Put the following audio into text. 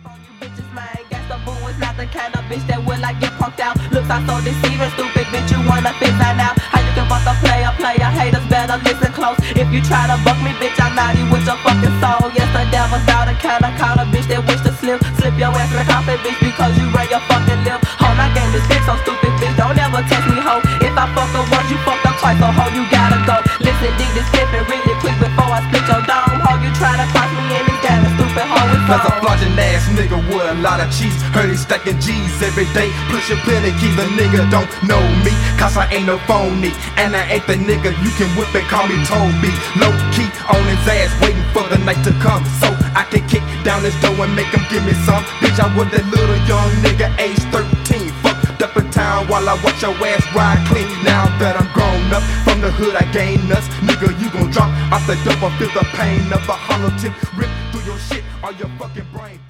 You bitches, man, gangsta boo is not the kind of bitch that will like get punked out. Looks are so deceiving, stupid bitch, you wanna fit that out. How you can fuck a player, haters better listen close. If you try to buck me, bitch, I'm naughty with your fucking soul. Yes, the devil's out of kind of call a bitch that wish to slip your ass in the coffin, bitch, because you ran your fucking lip. Ho, my game is fixed, so stupid bitch, don't ever test me, ho. If I fuck up once, you fucked up twice, so ho, you gotta go. Listen, dig this flippin' really quick before I split your dome. Ho, you try to cross me in this game, stupid ho, it's Plus a flogging ass nigga with a lot of cheese. Heard he stacking G's every day. Pushing plenty keys, the nigga don't know me, cause I ain't no phony. And I ain't the nigga you can whip and call me Toby. Low key on his ass, waiting for the night to come, so I can kick down his door and make him give me some. Bitch, I was that little young nigga, age 13. Fucked up in town while I watch your ass ride clean. Now that I'm grown up, from the hood I gain nuts. Nigga, you gon' drop off the dope and feel the pain of a hollow tip rip through your shit or your fucking brain.